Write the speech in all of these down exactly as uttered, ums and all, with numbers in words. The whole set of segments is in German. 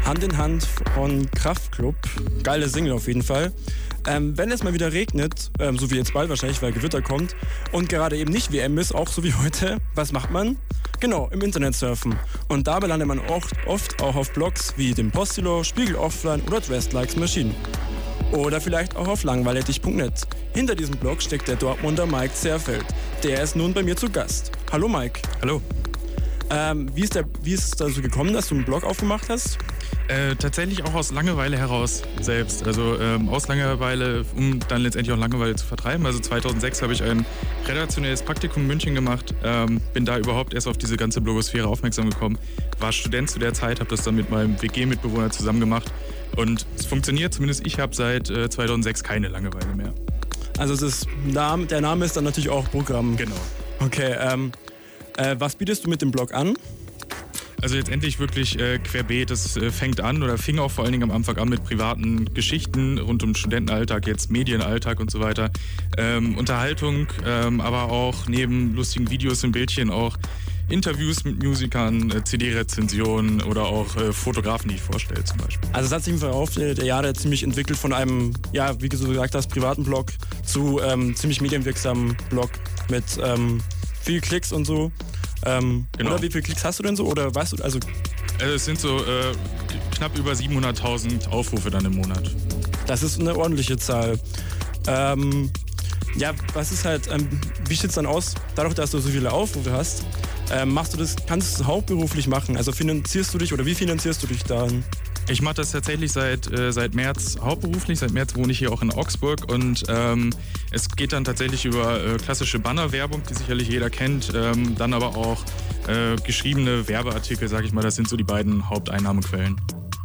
Hand in Hand von Kraftklub. Geile Single auf jeden Fall. Ähm, wenn es mal wieder regnet, ähm, so wie jetzt bald wahrscheinlich, weil Gewitter kommt, und gerade eben nicht W M ist, auch so wie heute, was macht man? Genau, im Internet surfen. Und dabei landet man oft, oft auch auf Blogs wie dem Postilo, Spiegel Offline oder Dressed Likes Machine. Oder vielleicht auch auf langweilig punkt net. Hinter diesem Blog steckt der Dortmunder Mike Zerfeld. Der ist nun bei mir zu Gast. Hallo Mike. Hallo. Ähm, wie ist der, wie ist es dazu gekommen, dass du einen Blog aufgemacht hast? Äh, tatsächlich auch aus Langeweile heraus selbst. Also ähm, aus Langeweile, um dann letztendlich auch Langeweile zu vertreiben. Also zweitausendsechs habe ich ein redaktionelles Praktikum in München gemacht. Ähm, bin da überhaupt erst auf diese ganze Blogosphäre aufmerksam gekommen. War Student zu der Zeit, habe das dann mit meinem W G-Mitbewohner zusammen gemacht. Und es funktioniert, zumindest ich habe seit äh, zweitausendsechs keine Langeweile mehr. Also es ist, der Name ist dann natürlich auch Programm. Genau. Okay, ähm, äh, was bietest du mit dem Blog an? Also jetzt endlich wirklich äh, querbeet. Es äh, fängt an oder fing auch vor allen Dingen am Anfang an mit privaten Geschichten rund um Studentenalltag, jetzt Medienalltag und so weiter. Ähm, Unterhaltung, ähm, aber auch neben lustigen Videos und Bildchen auch Interviews mit Musikern, äh, C D-Rezensionen oder auch äh, Fotografen, die ich vorstelle zum Beispiel. Also es hat sich im Verlauf der Jahre ziemlich entwickelt von einem, ja, wie du gesagt hast, privaten Blog zu ähm, ziemlich medienwirksamen Blog mit ähm, viel Klicks und so. Ähm, genau. Oder wie viele Klicks hast du denn so? Oder weißt du, also... also es sind so äh, knapp über siebenhunderttausend Aufrufe dann im Monat. Das ist eine ordentliche Zahl. Ähm, ja, was ist halt, ähm, wie sieht es dann aus, dadurch, dass du so viele Aufrufe hast, ähm, machst du das, kannst du es hauptberuflich machen? Also finanzierst du dich oder wie finanzierst du dich dann? Ich mache das tatsächlich seit, äh, seit März hauptberuflich. Seit März wohne ich hier auch in Augsburg und ähm, es geht dann tatsächlich über äh, klassische Bannerwerbung, die sicherlich jeder kennt, ähm, dann aber auch äh, geschriebene Werbeartikel, sage ich mal. Das sind so die beiden Haupteinnahmequellen.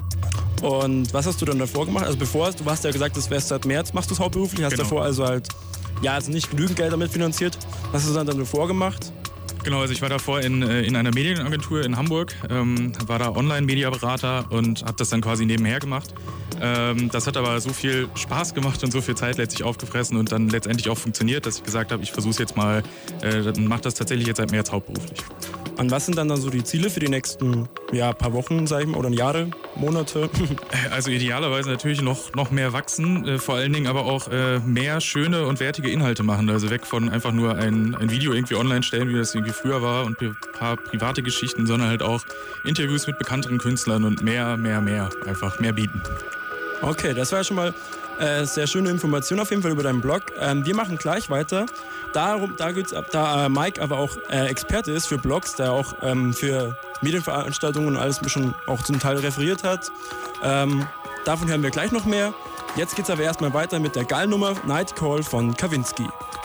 Und was hast du dann davor gemacht? Also bevor, du hast ja gesagt, das wärst seit März, machst du es hauptberuflich, hast genau. davor also halt, ja, also nicht genügend Geld damit finanziert. Was hast du dann, dann davor gemacht? Genau, also ich war davor in, in einer Medienagentur in Hamburg, ähm, war da Online-Media-Berater und habe das dann quasi nebenher gemacht. Ähm, das hat aber so viel Spaß gemacht und so viel Zeit letztlich aufgefressen und dann letztendlich auch funktioniert, dass ich gesagt habe, ich versuche es jetzt mal, äh, mache das tatsächlich jetzt seit März hauptberuflich. Und was sind dann, dann so die Ziele für die nächsten ja, paar Wochen, sag ich mal, oder Jahre, Monate? Also idealerweise natürlich noch, noch mehr wachsen, äh, vor allen Dingen aber auch äh, mehr schöne und wertige Inhalte machen. Also weg von einfach nur ein, ein Video irgendwie online stellen, wie das irgendwie früher war und ein paar private Geschichten, sondern halt auch Interviews mit bekannteren Künstlern und mehr, mehr, mehr, einfach mehr bieten. Okay, das war ja schon mal äh, sehr schöne Information auf jeden Fall über deinen Blog. Ähm, wir machen gleich weiter. Darum, da geht's ab, da äh, Mike aber auch äh, Experte ist für Blogs, der auch ähm, für Medienveranstaltungen und alles schon auch zum Teil referiert hat. Ähm, davon hören wir gleich noch mehr. Jetzt geht's aber erstmal weiter mit der Gallnummer Night Call von Kavinsky.